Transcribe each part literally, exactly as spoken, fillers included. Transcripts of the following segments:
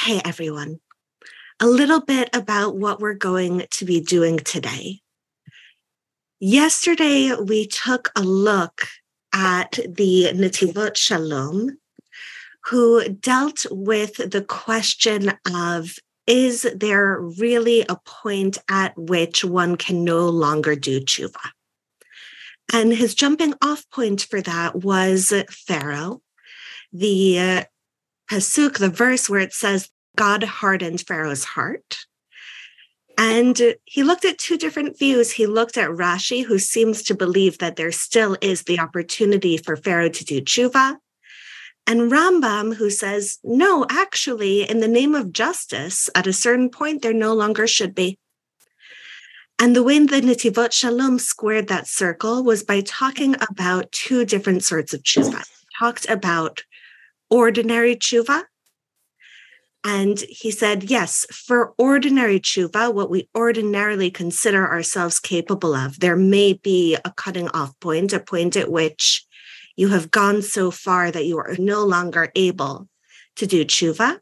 Okay, everyone, a little bit about what we're going to be doing today. Yesterday, we took a look at the Netivot Shalom, who dealt with the question of, is there really a point at which one can no longer do tshuva? And his jumping off point for that was Pharaoh, the uh, pasuk, the verse where it says, God hardened Pharaoh's heart. And he looked at two different views. He looked at Rashi, who seems to believe that there still is the opportunity for Pharaoh to do tshuva, and Rambam, who says, no, actually, in the name of justice, at a certain point, there no longer should be. And the way the Netivot Shalom squared that circle was by talking about two different sorts of tshuva. He talked about ordinary tshuva. And he said, yes, for ordinary tshuva, what we ordinarily consider ourselves capable of, there may be a cutting off point, a point at which you have gone so far that you are no longer able to do tshuva.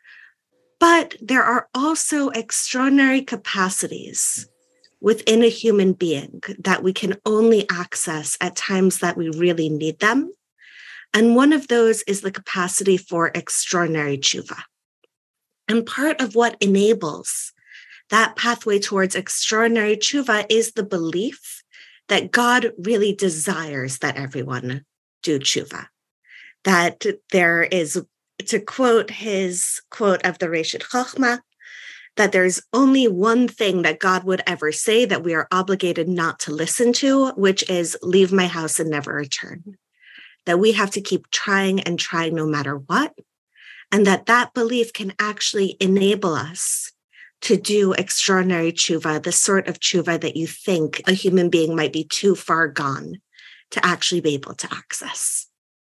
But there are also extraordinary capacities within a human being that we can only access at times that we really need them. And one of those is the capacity for extraordinary tshuva. And part of what enables that pathway towards extraordinary tshuva is the belief that God really desires that everyone do tshuva. That there is, to quote his quote of the Reshit Chochmah, that there's only one thing that God would ever say that we are obligated not to listen to, which is leave my house and never return. That we have to keep trying and trying no matter what. And that that belief can actually enable us to do extraordinary tshuva, the sort of tshuva that you think a human being might be too far gone to actually be able to access.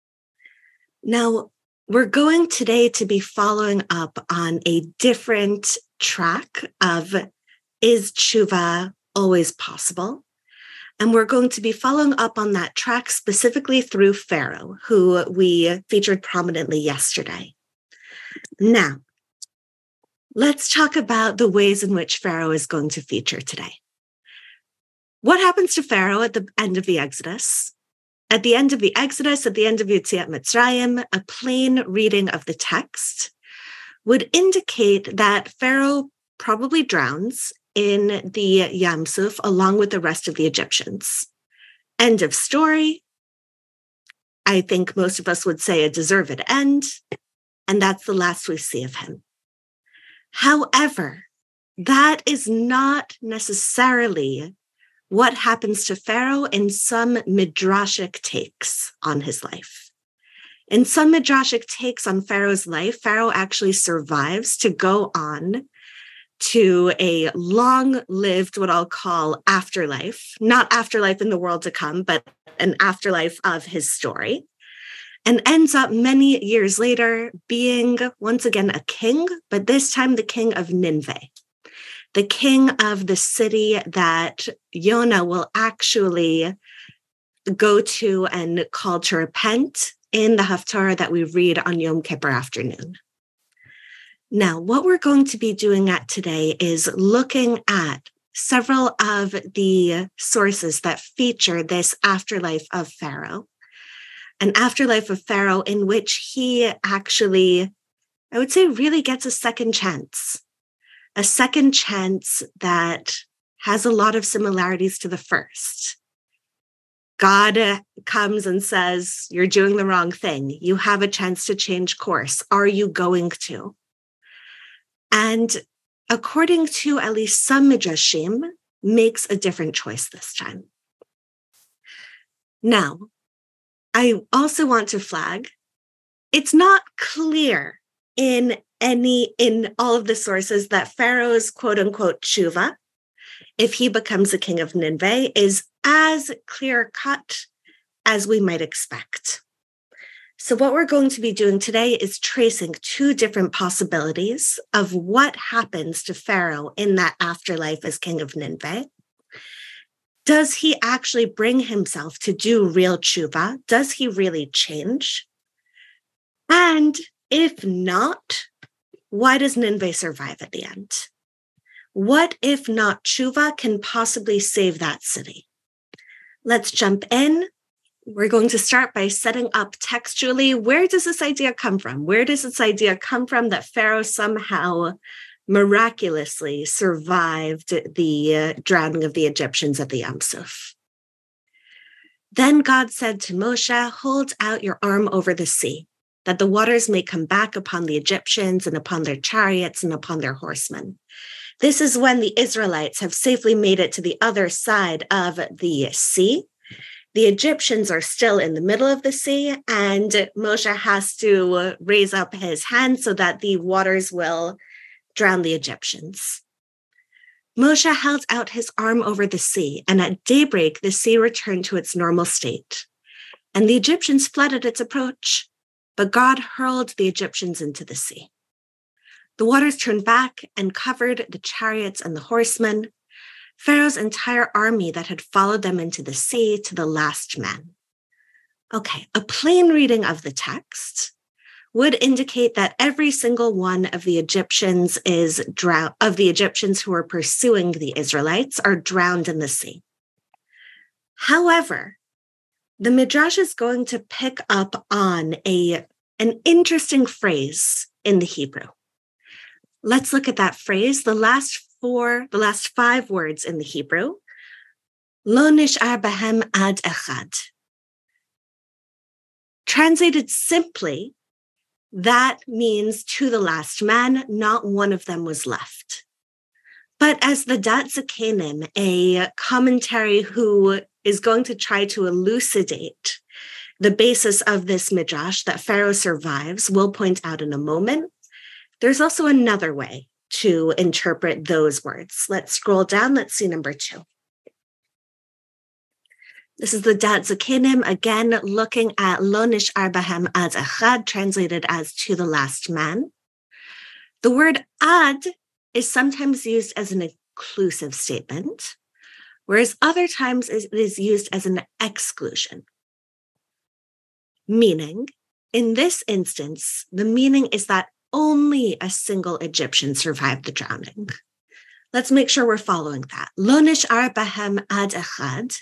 Now, we're going today to be following up on a different track of, is tshuva always possible? And we're going to be following up on that track specifically through Pharaoh, who we featured prominently yesterday. Now, let's talk about the ways in which Pharaoh is going to feature today. What happens to Pharaoh at the end of the Exodus? At the end of the Exodus, at the end of Yetziat Mitzrayim, a plain reading of the text would indicate that Pharaoh probably drowns in the Yam Suf along with the rest of the Egyptians. End of story. I think most of us would say a deserved end, and that's the last we see of him. However, that is not necessarily what happens to Pharaoh in some midrashic takes on his life. In some midrashic takes on Pharaoh's life, Pharaoh actually survives to go on to a long-lived, what I'll call afterlife, not afterlife in the world to come, but an afterlife of his story, and ends up many years later being, once again, a king, but this time the king of Nineveh, the king of the city that Yonah will actually go to and call to repent in the Haftarah that we read on Yom Kippur afternoon. Now, what we're going to be doing at today is looking at several of the sources that feature this afterlife of Pharaoh, an afterlife of Pharaoh in which he actually, I would say, really gets a second chance. A second chance that has a lot of similarities to the first. God comes and says, you're doing the wrong thing. You have a chance to change course. Are you going to? And according to at least some midrashim, makes a different choice this time. Now, I also want to flag, it's not clear in any, in all of the sources that Pharaoh's quote unquote tshuva, if he becomes the king of Nineveh, is as clear cut as we might expect. So what we're going to be doing today is tracing two different possibilities of what happens to Pharaoh in that afterlife as king of Nineveh. Does he actually bring himself to do real tshuva? Does he really change? And if not, Why does Nineveh survive at the end? What if not tshuva can possibly save that city? Let's jump in. We're going to start by setting up textually. Where does this idea come from? Where does this idea come from that Pharaoh somehow miraculously survived the uh, drowning of the Egyptians at the Yam Suf? Then God said to Moshe, hold out your arm over the sea, that the waters may come back upon the Egyptians and upon their chariots and upon their horsemen. This is when the Israelites have safely made it to the other side of the sea. The Egyptians are still in the middle of the sea, and Moshe has to raise up his hand so that the waters will drown the Egyptians. Moshe held out his arm over the sea, and at daybreak, the sea returned to its normal state. And the Egyptians fled at its approach, but God hurled the Egyptians into the sea. The waters turned back and covered the chariots and the horsemen, Pharaoh's entire army that had followed them into the sea to the last man. Okay, a plain reading of the text would indicate that every single one of the Egyptians is drowned, of the Egyptians who are pursuing the Israelites are drowned in the sea. However, the Midrash is going to pick up on a, an interesting phrase in the Hebrew. Let's look at that phrase. The last four, the last five words in the Hebrew, Lo nish'ar bahem ad echad. Translated simply, that means to the last man, not one of them was left. But as the Dat Zakenim, a commentary who is going to try to elucidate the basis of this midrash that Pharaoh survives, will point out in a moment, there's also another way to interpret those words. Let's scroll down. Let's see number two. This is the Dat Zakenim, again, looking at Lo nish'ar bahem ad echad, translated as to the last man. The word ad is sometimes used as an inclusive statement, whereas other times it is used as an exclusion. Meaning, in this instance, the meaning is that only a single Egyptian survived the drowning. Let's make sure we're following that. Lo nish'ar bahem ad echad,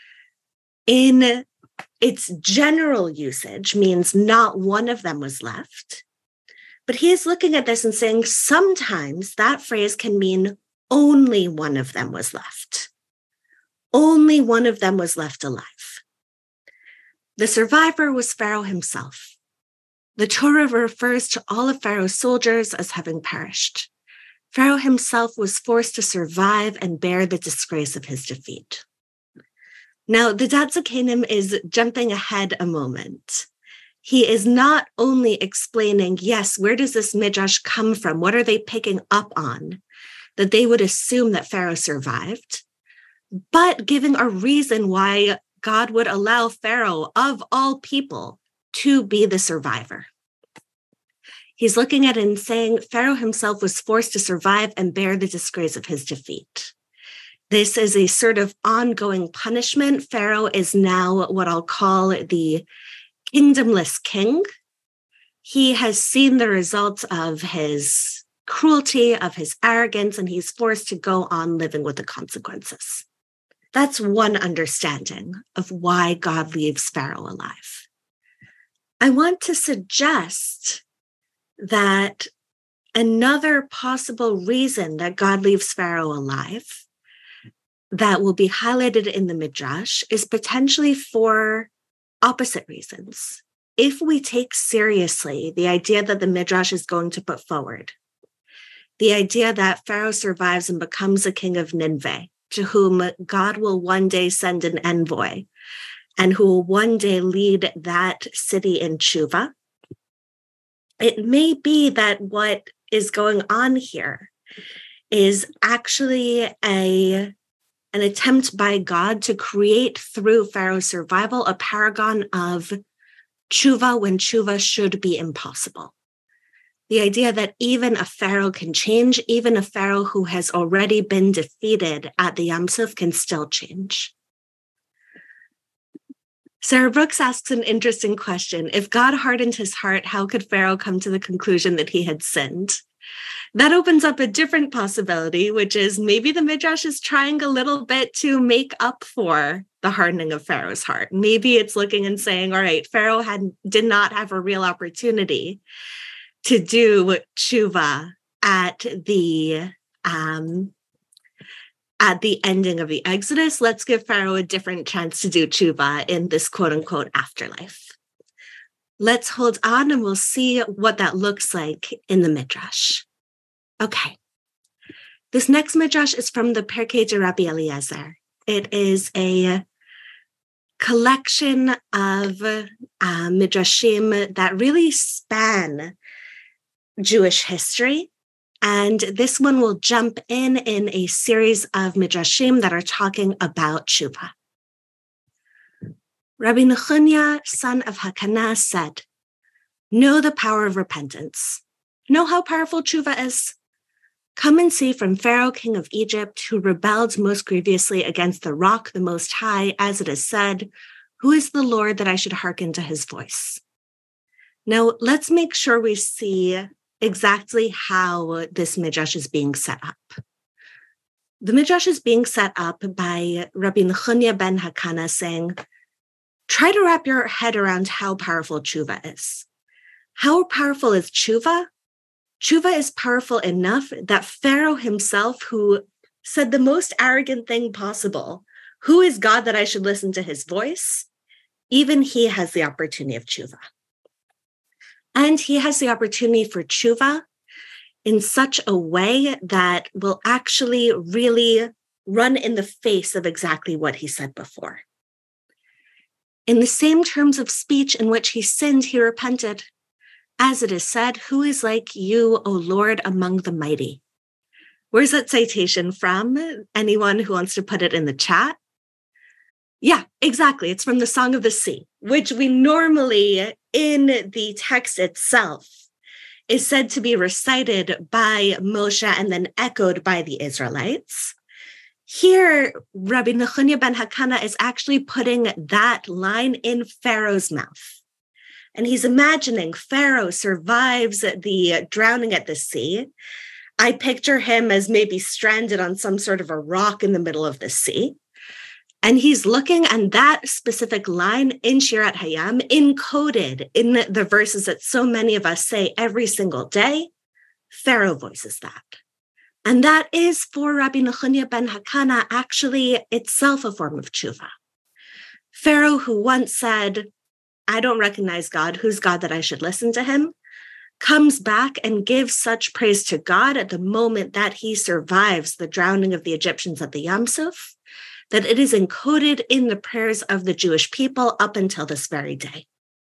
in its general usage, means not one of them was left. But he is looking at this and saying sometimes that phrase can mean only one of them was left. Only one of them was left alive. The survivor was Pharaoh himself. The Torah refers to all of Pharaoh's soldiers as having perished. Pharaoh himself was forced to survive and bear the disgrace of his defeat. Now, the Dat Zakenim is jumping ahead a moment. He is not only explaining, yes, where does this midrash come from? What are they picking up on? That they would assume that Pharaoh survived, but giving a reason why God would allow Pharaoh, of all people, to be the survivor. He's looking at it and saying Pharaoh himself was forced to survive and bear the disgrace of his defeat. This is a sort of ongoing punishment. Pharaoh is now what I'll call the kingdomless king. He has seen the results of his cruelty, of his arrogance, and he's forced to go on living with the consequences. That's one understanding of why God leaves Pharaoh alive. I want to suggest that another possible reason that God leaves Pharaoh alive that will be highlighted in the Midrash is potentially for opposite reasons. If we take seriously the idea that the Midrash is going to put forward, the idea that Pharaoh survives and becomes a king of Nineveh, to whom God will one day send an envoy, and who will one day lead that city in tshuva, it may be that what is going on here is actually a an attempt by God to create through Pharaoh's survival a paragon of tshuva when tshuva should be impossible. The idea that even a Pharaoh can change, even a Pharaoh who has already been defeated at the Yam Suf can still change. Sarah Brooks asks an interesting question. If God hardened his heart, how could Pharaoh come to the conclusion that he had sinned? That opens up a different possibility, which is maybe the Midrash is trying a little bit to make up for the hardening of Pharaoh's heart. Maybe it's looking and saying, all right, Pharaoh had did not have a real opportunity to do tshuva at the um, at the ending of the Exodus. Let's give Pharaoh a different chance to do tshuva in this quote unquote afterlife. Let's hold on and we'll see what that looks like in the Midrash. Okay. This next Midrash is from the Perkei de Rabbi Eliezer. It is a collection of uh, Midrashim that really span Jewish history. And this one will jump in in a series of Midrashim that are talking about tshuva. Rabbi Nechunya, son of Hakana, said, "Know the power of repentance. Know how powerful tshuva is. Come and see from Pharaoh, king of Egypt, who rebelled most grievously against the rock, the Most High, as it is said, who is the Lord that I should hearken to his voice?" Now, let's make sure we see exactly how this Midrash is being set up. The Midrash is being set up by Rabbi Nechunya ben Hakana saying, try to wrap your head around how powerful tshuva is. How powerful is tshuva? Tshuva is powerful enough that Pharaoh himself, who said the most arrogant thing possible, who is God that I should listen to his voice? Even he has the opportunity of tshuva. And he has the opportunity for tshuva in such a way that will actually really run in the face of exactly what he said before. In the same terms of speech in which he sinned, he repented. As it is said, who is like you, O Lord, among the mighty? Where's that citation from? Anyone who wants to put it in the chat? Yeah, exactly. It's from the Song of the Sea, which we normally, in the text itself, is said to be recited by Moshe and then echoed by the Israelites. Here, Rabbi Nechunya ben Hakana is actually putting that line in Pharaoh's mouth. And he's imagining Pharaoh survives the drowning at the sea. I picture him as maybe stranded on some sort of a rock in the middle of the sea. And he's looking, and that specific line in Shirat Hayam, encoded in the verses that so many of us say every single day, Pharaoh voices that. And that is, for Rabbi Nechunya ben Hakana, actually itself a form of tshuva. Pharaoh, who once said, I don't recognize God, who's God that I should listen to him, comes back and gives such praise to God at the moment that he survives the drowning of the Egyptians at the Yam Suf, that it is encoded in the prayers of the Jewish people up until this very day.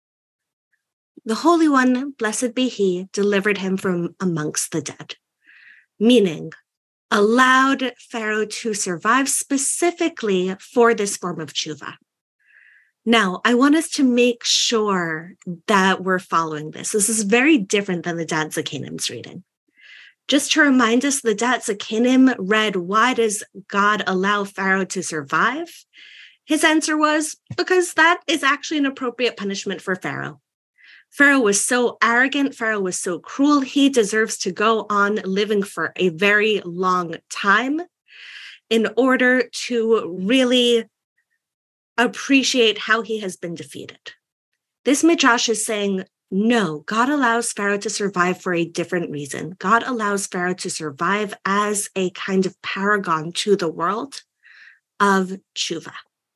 The Holy One, blessed be he, delivered him from amongst the dead, meaning allowed Pharaoh to survive specifically for this form of tshuva. Now, I want us to make sure that we're following this. This is very different than the Dat Zakenim's reading. Just to remind us, the Dat Zakenim read, why does God allow Pharaoh to survive? His answer was, because that is actually an appropriate punishment for Pharaoh. Pharaoh was so arrogant, Pharaoh was so cruel, he deserves to go on living for a very long time in order to really appreciate how he has been defeated. This Midrash is saying, no, God allows Pharaoh to survive for a different reason. God allows Pharaoh to survive as a kind of paragon to the world of tshuva.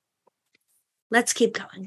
Let's keep going.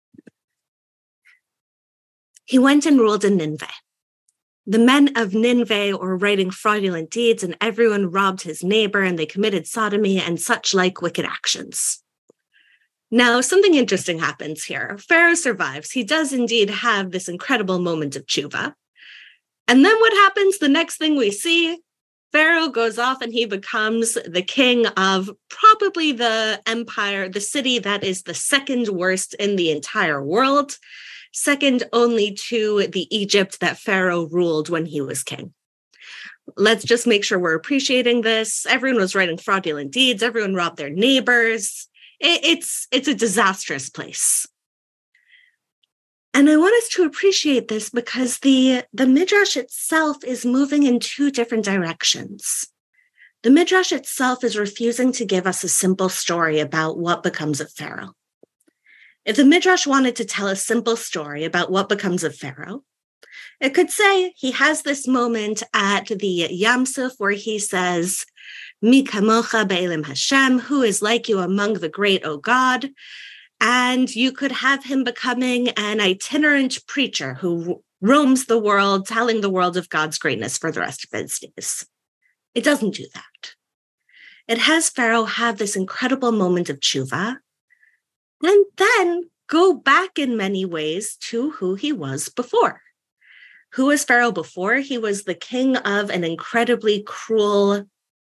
He went and ruled in Nineveh. The men of Nineveh were writing fraudulent deeds, and everyone robbed his neighbor, and they committed sodomy and such like wicked actions. Now, something interesting happens here. Pharaoh survives. He does indeed have this incredible moment of tshuva. And then what happens? The next thing we see, Pharaoh goes off and he becomes the king of probably the empire, the city that is the second worst in the entire world, second only to the Egypt that Pharaoh ruled when he was king. Let's just make sure we're appreciating this. Everyone was writing fraudulent deeds. Everyone robbed their neighbors. It's, it's a disastrous place. And I want us to appreciate this because the, the Midrash itself is moving in two different directions. The Midrash itself is refusing to give us a simple story about what becomes of Pharaoh. If the Midrash wanted to tell a simple story about what becomes of Pharaoh, it could say he has this moment at the Yam Suf where he says, Mi kamocha be'elim Hashem, who is like you among the great, O God? And you could have him becoming an itinerant preacher who roams the world, telling the world of God's greatness for the rest of his days. It doesn't do that. It has Pharaoh have this incredible moment of tshuva, and then go back in many ways to who he was before. Who was Pharaoh before? He was the king of an incredibly cruel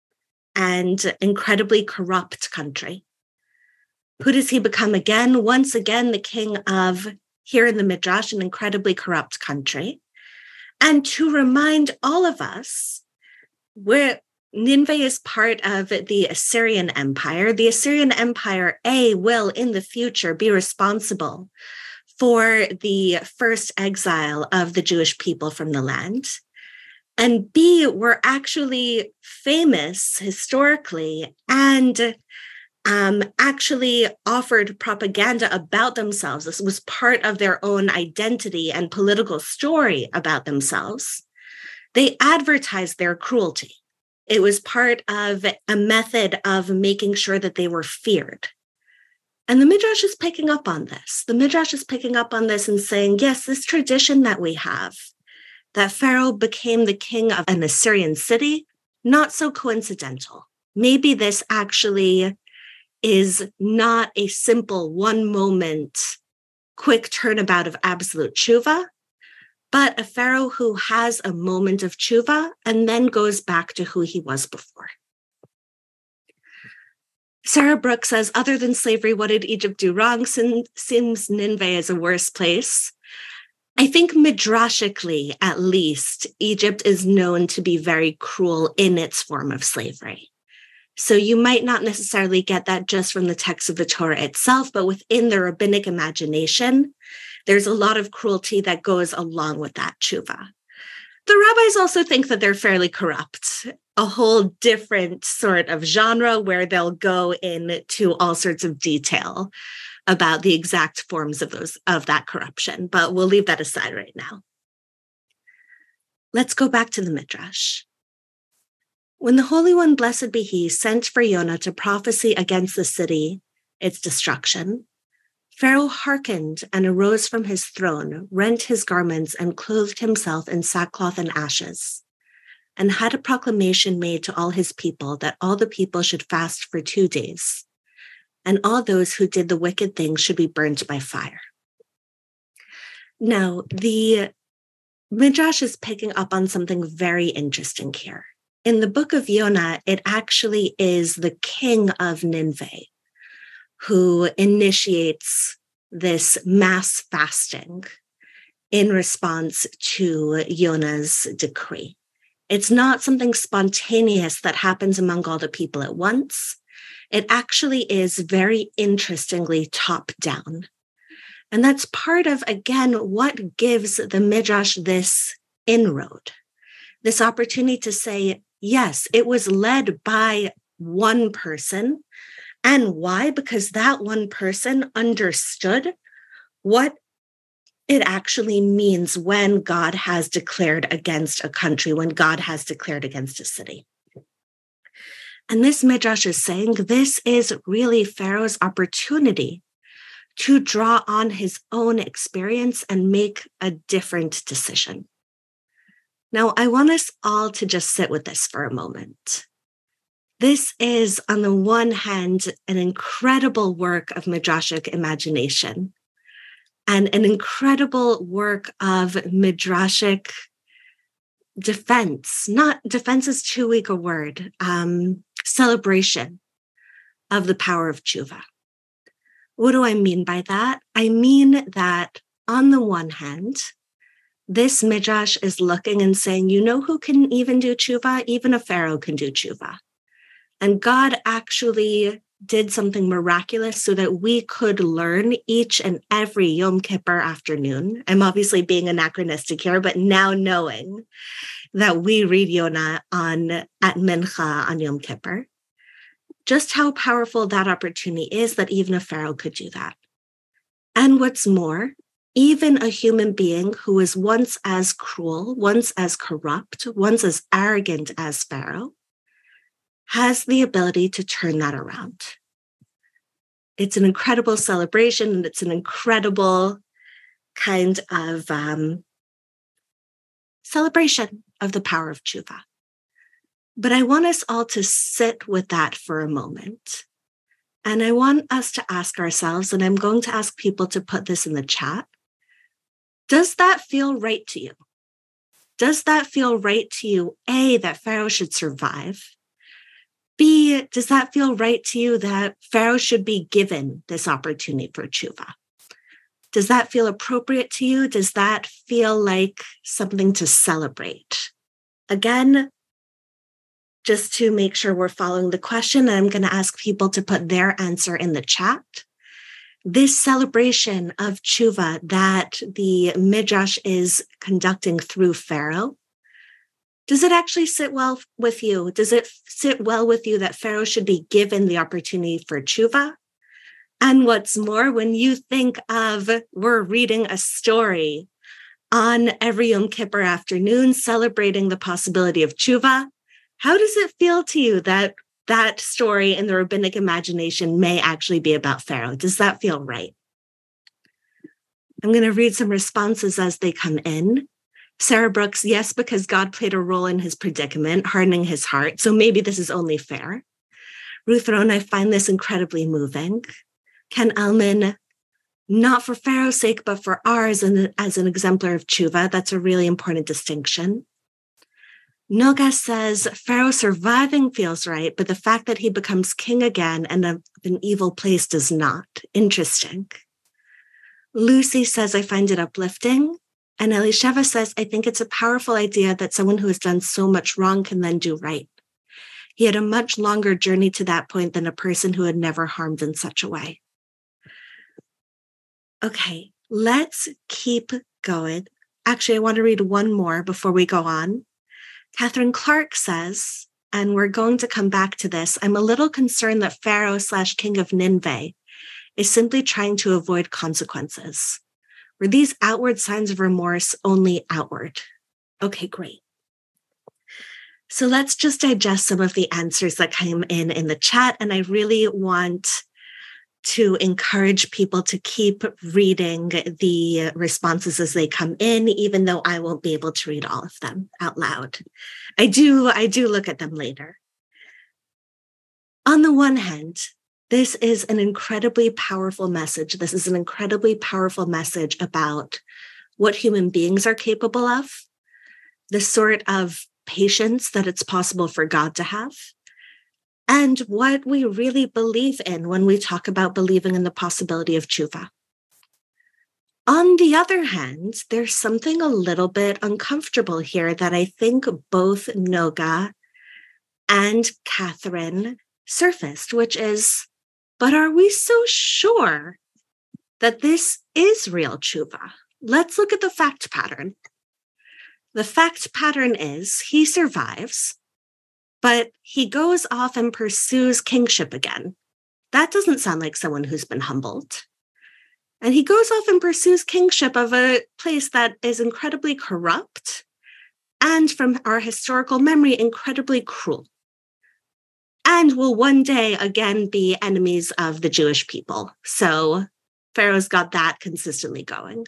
and incredibly corrupt country. Who does he become again? Once again, the king of, here in the Midrash, an incredibly corrupt country. And to remind all of us, where Nineveh is part of the Assyrian Empire. The Assyrian Empire, A, will in the future be responsible for the first exile of the Jewish people from the land. And B, were actually famous historically and um, actually offered propaganda about themselves. This was part of their own identity and political story about themselves. They advertised their cruelty. It was part of a method of making sure that they were feared. And the Midrash is picking up on this. The Midrash is picking up on this and saying, yes, this tradition that we have, that Pharaoh became the king of an Assyrian city, not so coincidental. Maybe this actually is not a simple one moment, quick turnabout of absolute tshuva, but a Pharaoh who has a moment of tshuva and then goes back to who he was before. Sarah Brooks says, other than slavery, what did Egypt do wrong? Seems Nineveh is a worse place. I think midrashically, at least, Egypt is known to be very cruel in its form of slavery. So you might not necessarily get that just from the text of the Torah itself, but within the rabbinic imagination, there's a lot of cruelty that goes along with that tshuva. The rabbis also think that they're fairly corrupt, a whole different sort of genre where they'll go into all sorts of detail about the exact forms of those of that corruption, but we'll leave that aside right now. Let's go back to the Midrash. When the Holy One, blessed be he, sent for Yonah to prophesy against the city, its destruction, Pharaoh hearkened and arose from his throne, rent his garments, and clothed himself in sackcloth and ashes, and had a proclamation made to all his people that all the people should fast for two days, and all those who did the wicked things should be burnt by fire. Now, the Midrash is picking up on something very interesting here. In the book of Yonah, it actually is the king of Nineveh who initiates this mass fasting in response to Yonah's decree. It's not something spontaneous that happens among all the people at once. It actually is very interestingly top down. And that's part of, again, what gives the Midrash this inroad, this opportunity to say, yes, it was led by one person. And why? Because that one person understood what it actually means when God has declared against a country, when God has declared against a city. And this Midrash is saying this is really Pharaoh's opportunity to draw on his own experience and make a different decision. Now, I want us all to just sit with this for a moment. This is, on the one hand, an incredible work of midrashic imagination and an incredible work of midrashic defense. Not defense is too weak a word, um, celebration of the power of tshuva. What do I mean by that? I mean that on the one hand, this midrash is looking and saying, you know who can even do tshuva? Even a Pharaoh can do tshuva. And God actually did something miraculous so that we could learn each and every Yom Kippur afternoon. I'm obviously being anachronistic here, but now knowing that we read Yonah on at Mincha on Yom Kippur, just how powerful that opportunity is that even a Pharaoh could do that. And what's more, even a human being who was once as cruel, once as corrupt, once as arrogant as Pharaoh, has the ability to turn that around. It's an incredible celebration, and it's an incredible kind of um, celebration of the power of tshuva. But I want us all to sit with that for a moment. And I want us to ask ourselves, and I'm going to ask people to put this in the chat, does that feel right to you? Does that feel right to you, A, that Pharaoh should survive? B, does that feel right to you that Pharaoh should be given this opportunity for tshuva? Does that feel appropriate to you? Does that feel like something to celebrate? Again, just to make sure we're following the question, I'm going to ask people to put their answer in the chat. This celebration of tshuva that the Midrash is conducting through Pharaoh, does it actually sit well with you? Does it sit well with you that Pharaoh should be given the opportunity for tshuva? And what's more, when you think of we're reading a story on every Yom Kippur afternoon celebrating the possibility of tshuva, how does it feel to you that that story in the rabbinic imagination may actually be about Pharaoh? Does that feel right? I'm going to read some responses as they come in. Sarah Brooks, yes, because God played a role in his predicament, hardening his heart. So maybe this is only fair. Ruth Rohn, I find this incredibly moving. Ken Elman, not for Pharaoh's sake, but for ours and as an exemplar of tshuva. That's a really important distinction. Noga says, Pharaoh surviving feels right, but the fact that he becomes king again and of an evil place does not. Interesting. Lucy says, I find it uplifting. And Elisheva says, I think it's a powerful idea that someone who has done so much wrong can then do right. He had a much longer journey to that point than a person who had never harmed in such a way. Okay, let's keep going. Actually, I want to read one more before we go on. Catherine Clark says, and we're going to come back to this, I'm a little concerned that Pharaoh slash king of Nineveh is simply trying to avoid consequences. Were these outward signs of remorse only outward? Okay, great. So let's just digest some of the answers that came in in the chat. And I really want to encourage people to keep reading the responses as they come in, even though I won't be able to read all of them out loud. I do, I do look at them later. On the one hand, this is an incredibly powerful message. This is an incredibly powerful message about what human beings are capable of, the sort of patience that it's possible for God to have, and what we really believe in when we talk about believing in the possibility of tshuva. On the other hand, there's something a little bit uncomfortable here that I think both Noga and Catherine surfaced, which is, but are we so sure that this is real tshuva? Let's look at the fact pattern. The fact pattern is he survives, but he goes off and pursues kingship again. That doesn't sound like someone who's been humbled. And he goes off and pursues kingship of a place that is incredibly corrupt and, from our historical memory, incredibly cruel, and will one day again be enemies of the Jewish people. So Pharaoh's got that consistently going.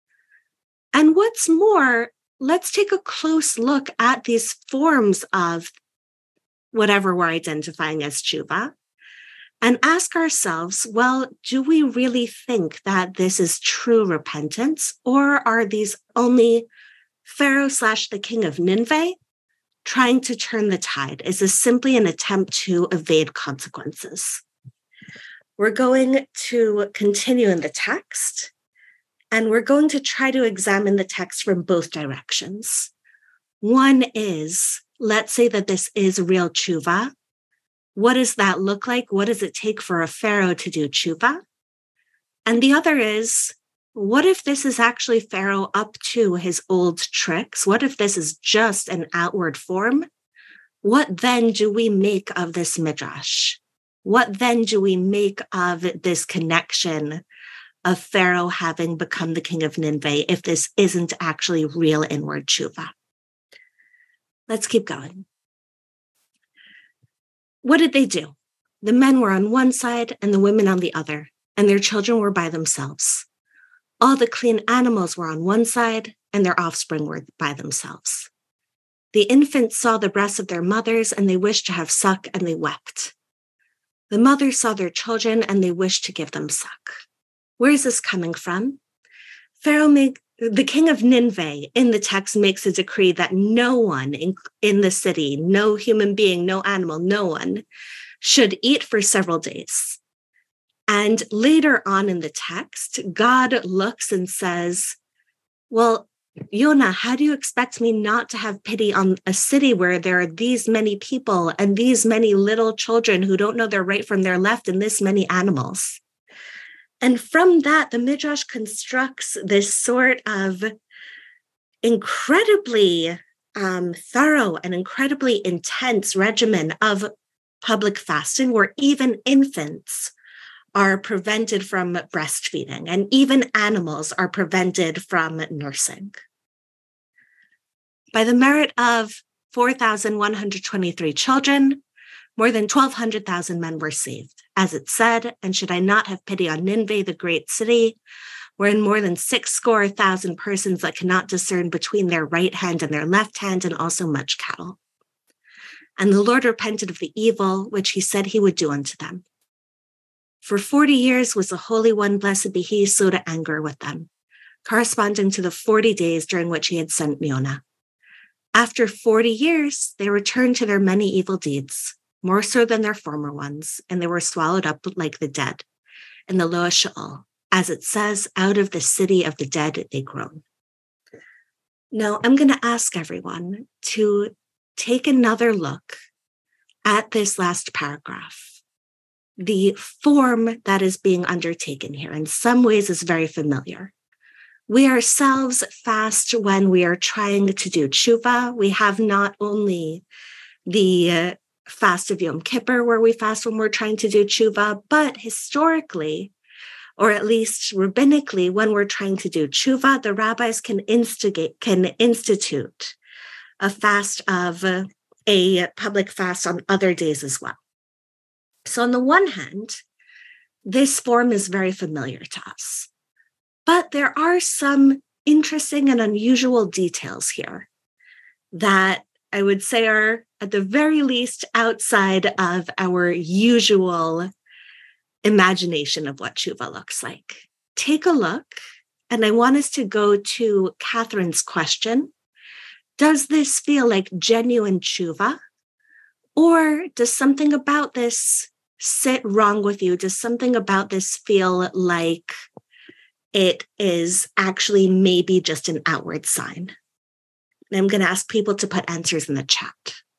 And what's more, let's take a close look at these forms of whatever we're identifying as tshuva and ask ourselves, well, do we really think that this is true repentance, or are these only Pharaoh slash the king of Nineveh trying to turn the tide? Is this simply an attempt to evade consequences? We're going to continue in the text, and we're going to try to examine the text from both directions. One is, let's say that this is real tshuva. What does that look like? What does it take for a Pharaoh to do tshuva? And the other is, what if this is actually Pharaoh up to his old tricks? What if this is just an outward form? What then do we make of this midrash? What then do we make of this connection of Pharaoh having become the king of Nineveh if this isn't actually real inward tshuva? Let's keep going. What did they do? The men were on one side and the women on the other, and their children were by themselves. All the clean animals were on one side, and their offspring were by themselves. The infants saw the breasts of their mothers, and they wished to have suck, and they wept. The mothers saw their children, and they wished to give them suck. Where is this coming from? Pharaoh made, the king of Nineveh in the text makes a decree that no one in, in the city, no human being, no animal, no one should eat for several days. And later on in the text, God looks and says, well, Yonah, how do you expect me not to have pity on a city where there are these many people and these many little children who don't know their right from their left and this many animals? And from that, the Midrash constructs this sort of incredibly um, thorough and incredibly intense regimen of public fasting where even infants are prevented from breastfeeding, and even animals are prevented from nursing. By the merit of four thousand one hundred twenty-three children, more than twelve hundred thousand men were saved. As it said, and should I not have pity on Nineveh, the great city, wherein more than six score thousand persons that cannot discern between their right hand and their left hand, and also much cattle. And the Lord repented of the evil which he said he would do unto them. For forty years was the Holy One, blessed be he, slow to anger with them, corresponding to the forty days during which he had sent Yonah. After forty years, they returned to their many evil deeds, more so than their former ones, and they were swallowed up like the dead in the Lower Sheol. As it says, out of the city of the dead they groan. Now, I'm going to ask everyone to take another look at this last paragraph. The form that is being undertaken here in some ways is very familiar. We ourselves fast when we are trying to do tshuva. We have not only the uh, fast of Yom Kippur where we fast when we're trying to do tshuva, but historically, or at least rabbinically, when we're trying to do tshuva, the rabbis can instigate, can institute a fast of uh, a public fast on other days as well. So on the one hand, this form is very familiar to us, but there are some interesting and unusual details here that I would say are at the very least outside of our usual imagination of what tshuva looks like. Take a look, and I want us to go to Catherine's question. Does this feel like genuine tshuva? Or does something about this sit wrong with you? Does something about this feel like it is actually maybe just an outward sign? And I'm going to ask people to put answers in the chat.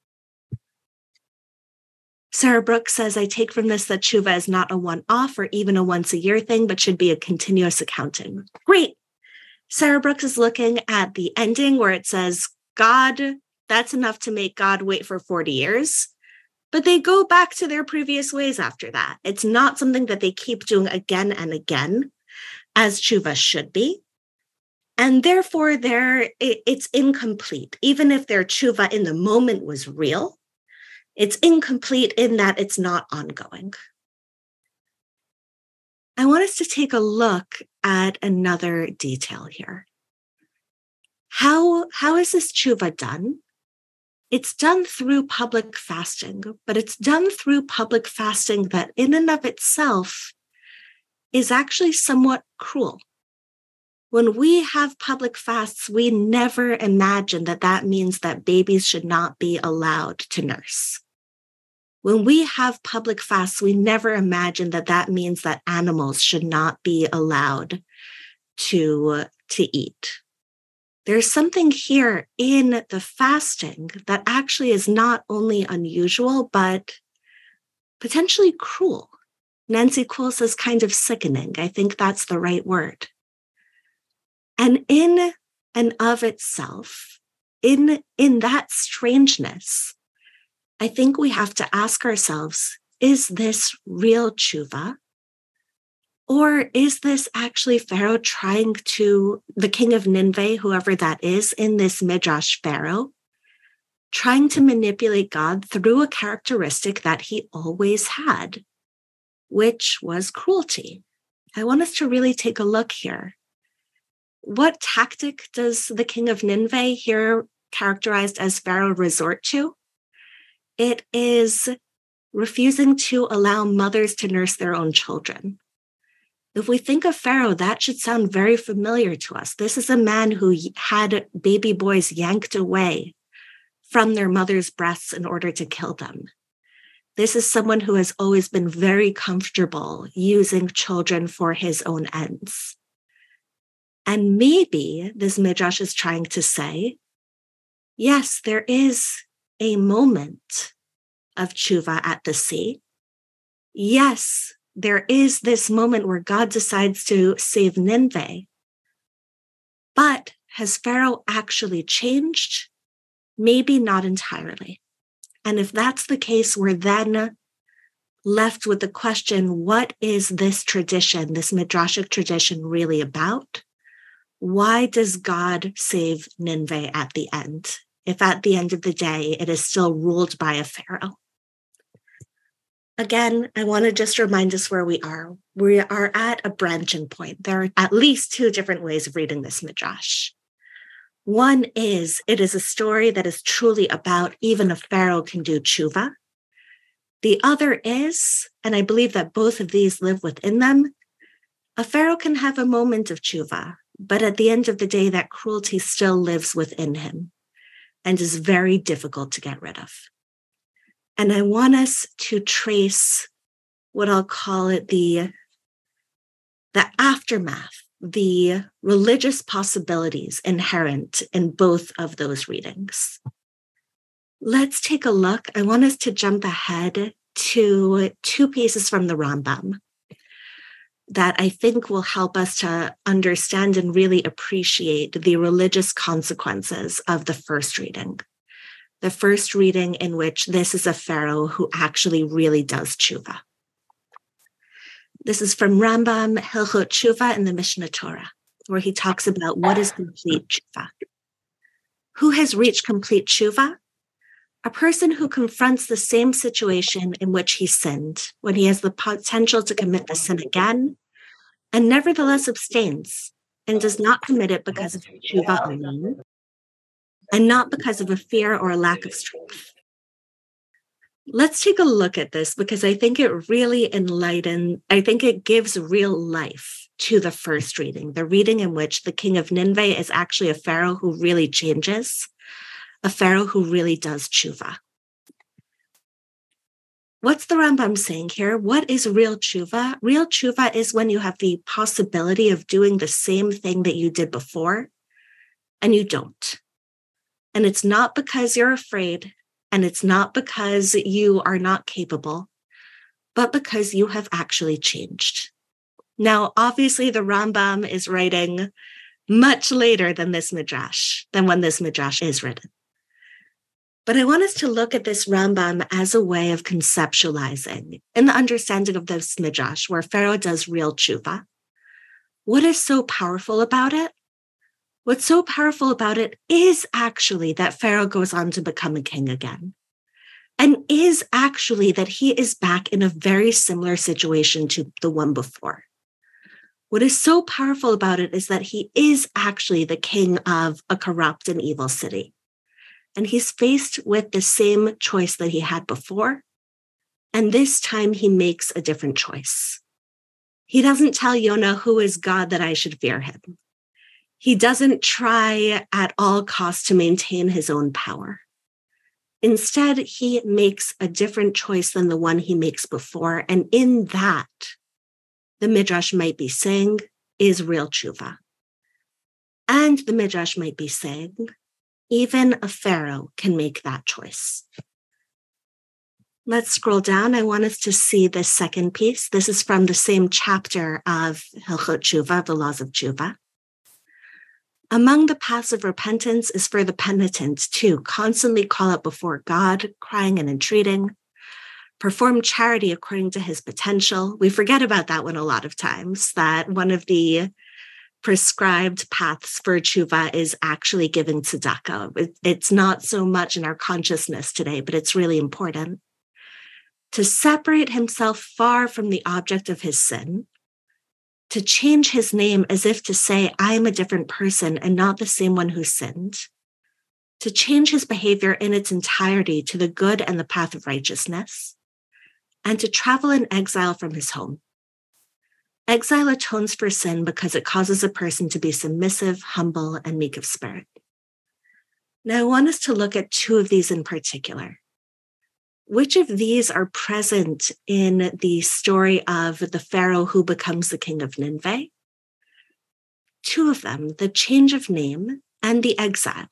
Sarah Brooks says, I take from this that tshuva is not a one-off or even a once-a-year thing, but should be a continuous accounting. Great. Sarah Brooks is looking at the ending where it says, God, that's enough to make God wait for forty years. But they go back to their previous ways after that. It's not something that they keep doing again and again, as tshuva should be. And therefore, they're, it's incomplete. Even if their tshuva in the moment was real, it's incomplete in that it's not ongoing. I want us to take a look at another detail here. How, how is this tshuva done? It's done through public fasting, but it's done through public fasting that in and of itself is actually somewhat cruel. When we have public fasts, we never imagine that that means that babies should not be allowed to nurse. When we have public fasts, we never imagine that that means that animals should not be allowed to, to eat. There's something here in the fasting that actually is not only unusual, but potentially cruel. Nancy Kuhl says kind of sickening. I think that's the right word. And in and of itself, in, in that strangeness, I think we have to ask ourselves, is this real tshuva? Or is this actually Pharaoh trying to, the king of Nineveh, whoever that is, in this Midrash Pharaoh, trying to manipulate God through a characteristic that he always had, which was cruelty? I want us to really take a look here. What tactic does the king of Nineveh, here characterized as Pharaoh, resort to? It is refusing to allow mothers to nurse their own children. If we think of Pharaoh, that should sound very familiar to us. This is a man who had baby boys yanked away from their mother's breasts in order to kill them. This is someone who has always been very comfortable using children for his own ends. And maybe this Midrash is trying to say, yes, there is a moment of tshuva at the sea. Yes, there is this moment where God decides to save Nineveh. But has Pharaoh actually changed? Maybe not entirely. And if that's the case, we're then left with the question, what is this tradition, this Midrashic tradition, really about? Why does God save Nineveh at the end, if at the end of the day it is still ruled by a Pharaoh? Again, I want to just remind us where we are. We are at a branching point. There are at least two different ways of reading this Midrash. One is, it is a story that is truly about even a Pharaoh can do tshuva. The other is, and I believe that both of these live within them, a Pharaoh can have a moment of tshuva, but at the end of the day, that cruelty still lives within him and is very difficult to get rid of. And I want us to trace what I'll call it the, the aftermath, the religious possibilities inherent in both of those readings. Let's take a look. I want us to jump ahead to two pieces from the Rambam that I think will help us to understand and really appreciate the religious consequences of the first reading. The first reading in which this is a Pharaoh who actually really does tshuva. This is from Rambam, Hilchot Tshuva in the Mishnah Torah, where he talks about what is complete tshuva. Who has reached complete tshuva? A person who confronts the same situation in which he sinned, when he has the potential to commit the sin again, and nevertheless abstains and does not commit it because of tshuva alone, and not because of a fear or a lack of strength. Let's take a look at this because I think it really enlightens, I think it gives real life to the first reading, the reading in which the king of Nineveh is actually a Pharaoh who really changes, a Pharaoh who really does tshuva. What's the Rambam saying here? What is real tshuva? Real tshuva is when you have the possibility of doing the same thing that you did before, and you don't. And it's not because you're afraid, and it's not because you are not capable, but because you have actually changed. Now, obviously, the Rambam is writing much later than this Midrash, than when this Midrash is written. But I want us to look at this Rambam as a way of conceptualizing in the understanding of this Midrash, where Pharaoh does real tshuva. What is so powerful about it? What's so powerful about it is actually that Pharaoh goes on to become a king again, and is actually that he is back in a very similar situation to the one before. What is so powerful about it is that he is actually the king of a corrupt and evil city. And he's faced with the same choice that he had before. And this time he makes a different choice. He doesn't tell Yonah, who is God, that I should fear him. He doesn't try at all costs to maintain his own power. Instead, he makes a different choice than the one he makes before. And in that, the Midrash might be saying is real tshuva. And the Midrash might be saying, even a Pharaoh can make that choice. Let's scroll down. I want us to see the second piece. This is from the same chapter of Hilchot Tshuva, the Laws of Tshuva. Among the paths of repentance is for the penitent to constantly call out before God, crying and entreating, perform charity according to his potential. We forget about that one a lot of times, that one of the prescribed paths for tshuva is actually giving tzedakah. It's not so much in our consciousness today, but it's really important. To separate himself far from the object of his sin, to change his name as if to say, I am a different person and not the same one who sinned, to change his behavior in its entirety to the good and the path of righteousness, and to travel in exile from his home. Exile atones for sin because it causes a person to be submissive, humble, and meek of spirit. Now, I want us to look at two of these in particular. Which of these are present in the story of the Pharaoh who becomes the king of Nineveh? Two of them, the change of name and the exile.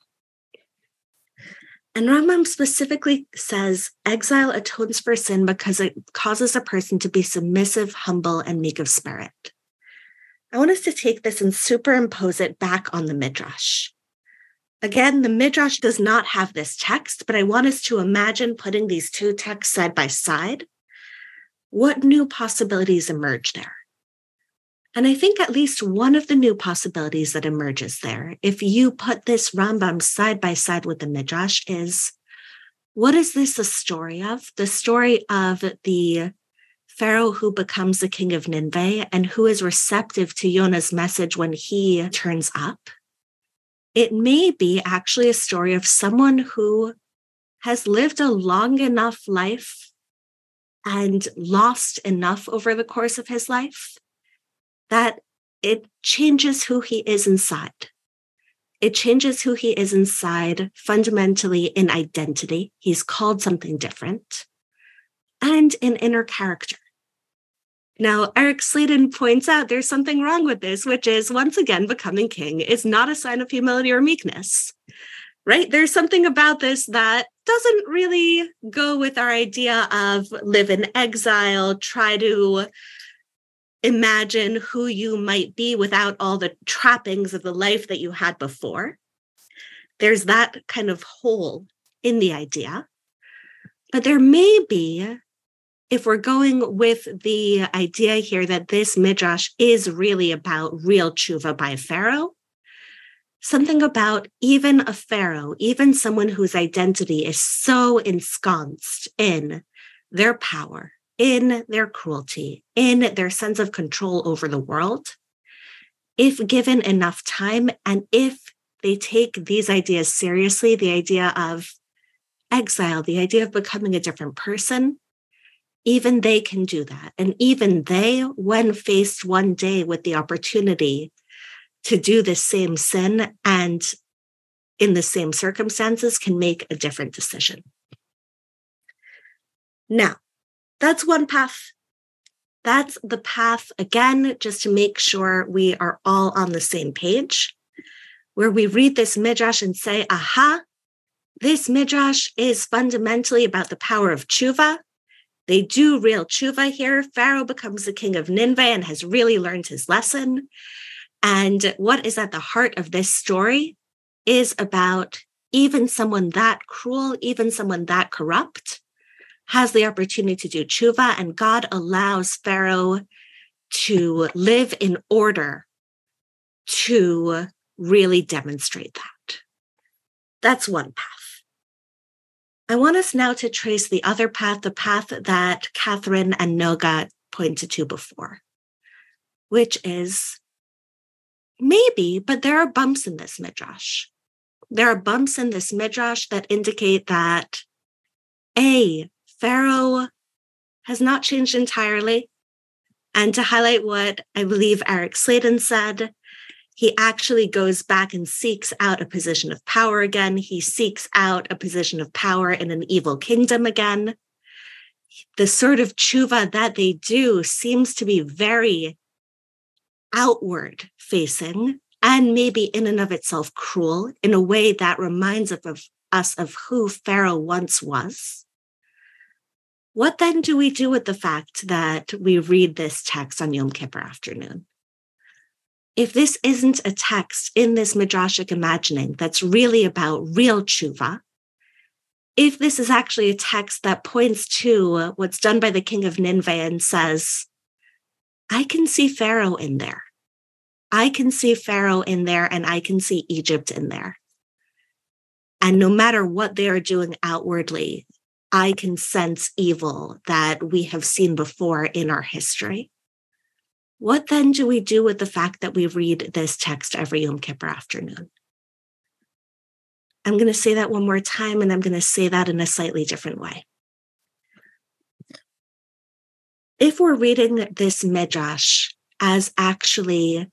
And Rambam specifically says exile atones for sin because it causes a person to be submissive, humble, and meek of spirit. I want us to take this and superimpose it back on the Midrash. Again, the Midrash does not have this text, but I want us to imagine putting these two texts side by side. What new possibilities emerge there? And I think at least one of the new possibilities that emerges there, if you put this Rambam side by side with the Midrash, is what is this a story of? The story of the Pharaoh who becomes the king of Nineveh and who is receptive to Yonah's message when he turns up. It may be actually a story of someone who has lived a long enough life and lost enough over the course of his life that it changes who he is inside. It changes who he is inside fundamentally in identity. He's called something different, and in inner character. Now, Eric Sladen points out there's something wrong with this, which is, once again, becoming king is not a sign of humility or meekness, right? There's something about this that doesn't really go with our idea of live in exile, try to imagine who you might be without all the trappings of the life that you had before. There's that kind of hole in the idea. But there may be, if we're going with the idea here that this Midrash is really about real tshuva by Pharaoh, something about even a Pharaoh, even someone whose identity is so ensconced in their power, in their cruelty, in their sense of control over the world, if given enough time and if they take these ideas seriously, the idea of exile, the idea of becoming a different person, even they can do that. And even they, when faced one day with the opportunity to do the same sin and in the same circumstances, can make a different decision. Now, that's one path. That's the path, again, just to make sure we are all on the same page, where we read this Midrash and say, aha, this Midrash is fundamentally about the power of tshuva. They do real tshuva here. Pharaoh becomes the king of Nineveh and has really learned his lesson. And what is at the heart of this story is about even someone that cruel, even someone that corrupt, has the opportunity to do tshuva, and God allows Pharaoh to live in order to really demonstrate that. That's one path. I want us now to trace the other path, the path that Catherine and Noga pointed to before, which is maybe, but there are bumps in this Midrash. There are bumps in this Midrash that indicate that, A, Pharaoh has not changed entirely. And to highlight what I believe Eric Sladen said, he actually goes back and seeks out a position of power again. He seeks out a position of power in an evil kingdom again. The sort of tshuva that they do seems to be very outward facing and maybe in and of itself cruel in a way that reminds us of, us of who Pharaoh once was. What then do we do with the fact that we read this text on Yom Kippur afternoon? If this isn't a text in this midrashic imagining that's really about real tshuva, if this is actually a text that points to what's done by the king of Nineveh and says, I can see Pharaoh in there. I can see Pharaoh in there, and I can see Egypt in there. And no matter what they are doing outwardly, I can sense evil that we have seen before in our history. What then do we do with the fact that we read this text every Yom Kippur afternoon? I'm going to say that one more time, and I'm going to say that in a slightly different way. If we're reading this midrash as actually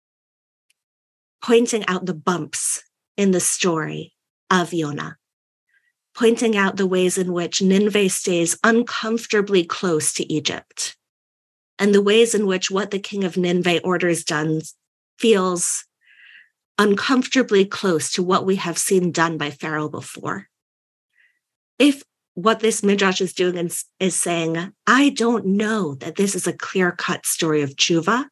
pointing out the bumps in the story of Yonah, pointing out the ways in which Nineveh stays uncomfortably close to Egypt, and the ways in which what the king of Nineveh orders done feels uncomfortably close to what we have seen done by Pharaoh before. If what this midrash is doing is, is saying, I don't know that this is a clear-cut story of tshuva,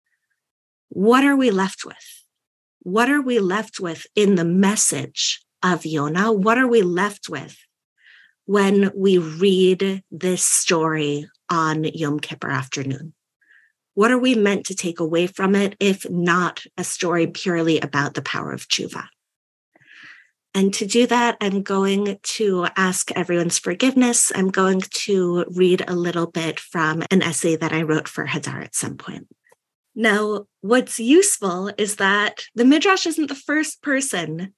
what are we left with? What are we left with in the message of Yonah? What are we left with when we read this story on Yom Kippur afternoon? What are we meant to take away from it, if not a story purely about the power of tshuva? And to do that, I'm going to ask everyone's forgiveness. I'm going to read a little bit from an essay that I wrote for Hadar at some point. Now, what's useful is that the Midrash isn't the first person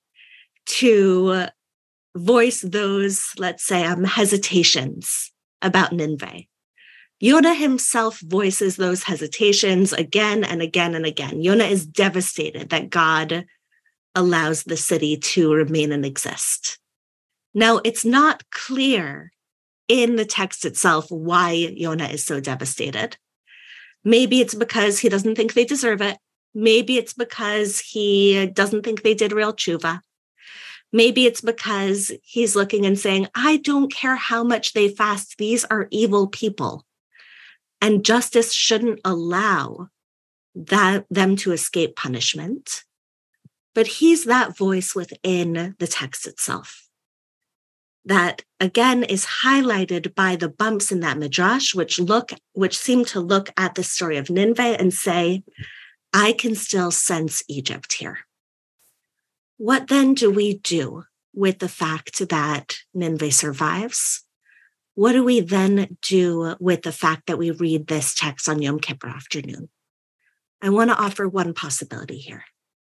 to voice those, let's say, um, hesitations about Nineveh. Yonah himself voices those hesitations again and again and again. Yonah is devastated that God allows the city to remain and exist. Now, it's not clear in the text itself why Yonah is so devastated. Maybe it's because he doesn't think they deserve it. Maybe it's because he doesn't think they did real tshuva. Maybe it's because he's looking and saying, I don't care how much they fast. These are evil people. And justice shouldn't allow that, them to escape punishment. But he's that voice within the text itself that, again, is highlighted by the bumps in that midrash, which look, which seem to look at the story of Nineveh and say, I can still sense Egypt here. What then do we do with the fact that Nineveh survives? What do we then do with the fact that we read this text on Yom Kippur afternoon? I want to offer one possibility here.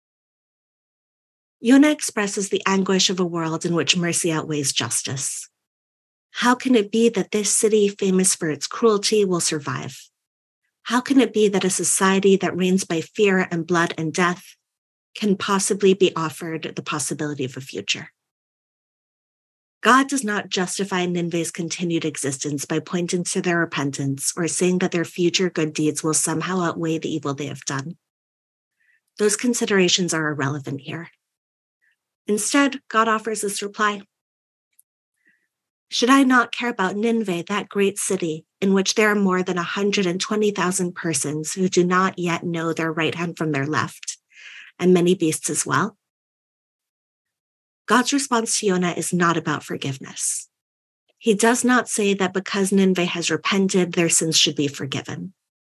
Yonah expresses the anguish of a world in which mercy outweighs justice. How can it be that this city, famous for its cruelty, will survive? How can it be that a society that reigns by fear and blood and death can possibly be offered the possibility of a future? God does not justify Nineveh's continued existence by pointing to their repentance or saying that their future good deeds will somehow outweigh the evil they have done. Those considerations are irrelevant here. Instead, God offers this reply. Should I not care about Nineveh, that great city, in which there are more than one hundred twenty thousand persons who do not yet know their right hand from their left, and many beasts as well? God's response to Yonah is not about forgiveness. He does not say that because Nineveh has repented, their sins should be forgiven.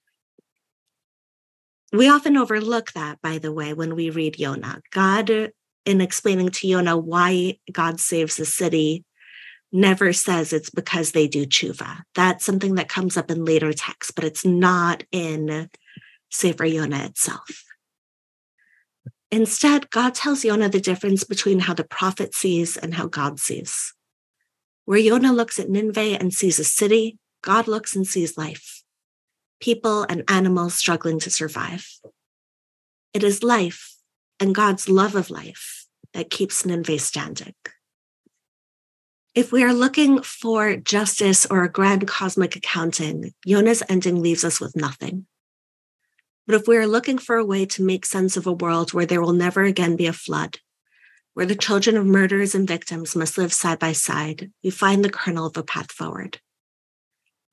We often overlook that, by the way, when we read Yonah. God, in explaining to Yonah why God saves the city, never says it's because they do tshuva. That's something that comes up in later texts, but it's not in Sefer Yonah itself. Instead, God tells Yonah the difference between how the prophet sees and how God sees. Where Yonah looks at Nineveh and sees a city, God looks and sees life, people and animals struggling to survive. It is life and God's love of life that keeps Nineveh standing. If we are looking for justice or a grand cosmic accounting, Yonah's ending leaves us with nothing. But if we are looking for a way to make sense of a world where there will never again be a flood, where the children of murderers and victims must live side by side, we find the kernel of a path forward.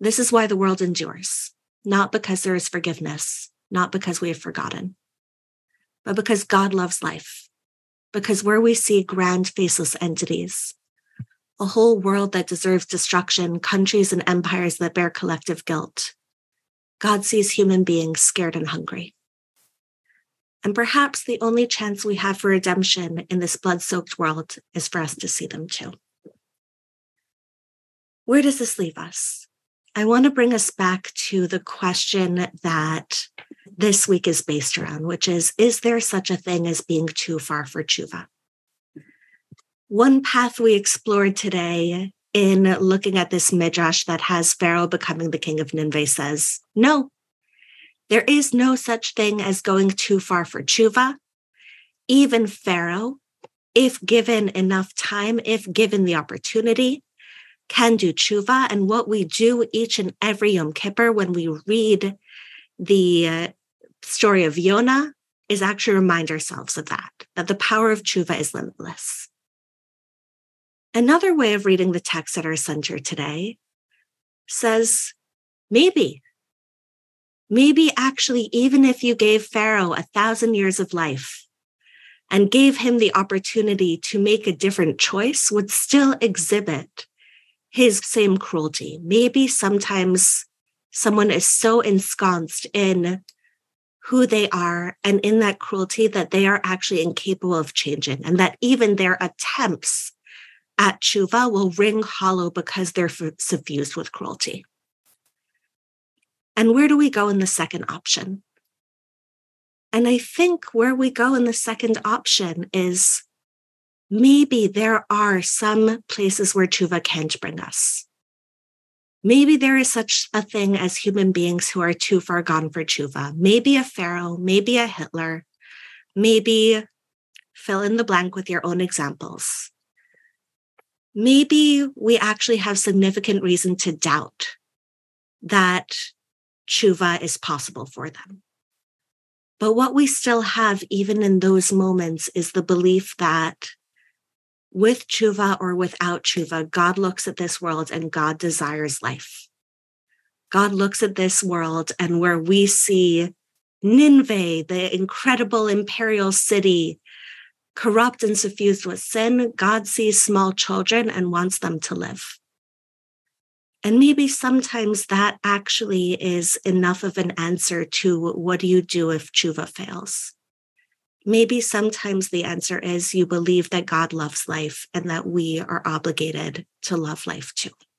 This is why the world endures, not because there is forgiveness, not because we have forgotten, but because God loves life, because where we see grand faceless entities, a whole world that deserves destruction, countries and empires that bear collective guilt, God sees human beings scared and hungry. And perhaps the only chance we have for redemption in this blood-soaked world is for us to see them too. Where does this leave us? I want to bring us back to the question that this week is based around, which is, is there such a thing as being too far for tshuva? One path we explored today in looking at this midrash that has Pharaoh becoming the king of Nineveh says, no, there is no such thing as going too far for tshuva. Even Pharaoh, if given enough time, if given the opportunity, can do tshuva. And what we do each and every Yom Kippur when we read the uh, story of Yonah is actually remind ourselves of that, that the power of tshuva is limitless. Another way of reading the text at our center today says, maybe, maybe actually, even if you gave Pharaoh a thousand years of life and gave him the opportunity to make a different choice, would still exhibit his same cruelty. Maybe sometimes someone is so ensconced in who they are and in that cruelty that they are actually incapable of changing, and that even their attempts at tshuva will ring hollow because they're f- suffused with cruelty. And where do we go in the second option? And I think where we go in the second option is maybe there are some places where tshuva can't bring us. Maybe there is such a thing as human beings who are too far gone for tshuva. Maybe a Pharaoh, maybe a Hitler, maybe fill in the blank with your own examples. Maybe we actually have significant reason to doubt that tshuva is possible for them. But what we still have, even in those moments, is the belief that with tshuva or without tshuva, God looks at this world and God desires life. God looks at this world, and where we see Nineveh, the incredible imperial city, corrupt and suffused with sin, God sees small children and wants them to live. And maybe sometimes that actually is enough of an answer to what do you do if tshuva fails? Maybe sometimes the answer is you believe that God loves life and that we are obligated to love life too.